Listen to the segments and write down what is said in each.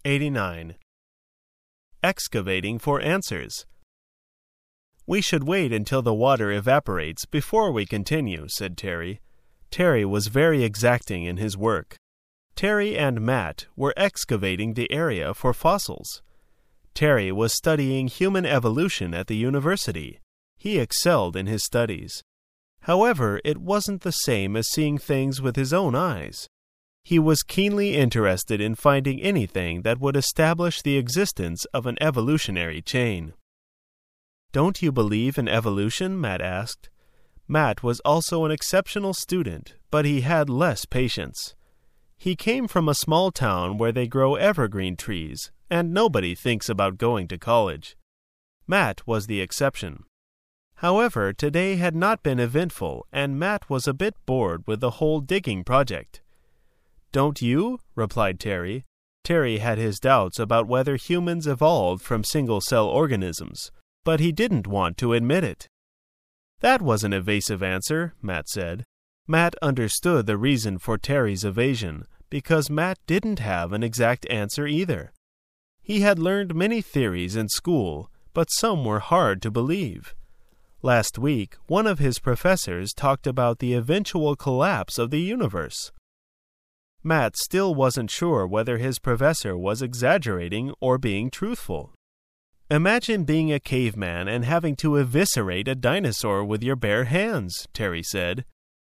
89. Excavating for answers. We should wait until the water evaporates before we continue, said Terry. Terry was very exacting in his work. Terry and Matt were excavating the area for fossils. Terry was studying human evolution at the university. He excelled in his studies. However, it wasn't the same as seeing things with his own eyes. He was keenly interested in finding anything that would establish the existence of an evolutionary chain. Don't you believe in evolution? Matt asked. Matt was also an exceptional student, but he had less patience. He came from a small town where they grow evergreen trees, and nobody thinks about going to college. Matt was the exception. However, today had not been eventful, and Matt was a bit bored with the whole digging project. Don't you? Replied Terry. Terry had his doubts about whether humans evolved from single-cell organisms, but he didn't want to admit it. That was an evasive answer, Matt said. Matt understood the reason for Terry's evasion, because Matt didn't have an exact answer either. He had learned many theories in school, but some were hard to believe. Last week, one of his professors talked about the eventual collapse of the universe. Matt still wasn't sure whether his professor was exaggerating or being truthful. Imagine being a caveman and having to eviscerate a dinosaur with your bare hands, Terry said.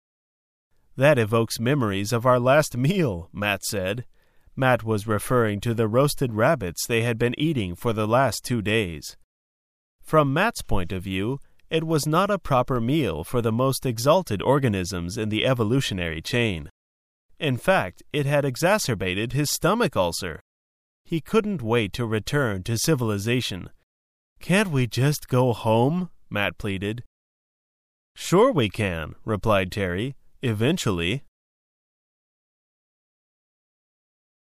That evokes memories of our last meal, Matt said. Matt was referring to the roasted rabbits they had been eating for the last 2 days. From Matt's point of view, it was not a proper meal for the most exalted organisms in the evolutionary chain. In fact, it had exacerbated his stomach ulcer. He couldn't wait to return to civilization. Can't we just go home? Matt pleaded. Sure we can, replied Terry. Eventually.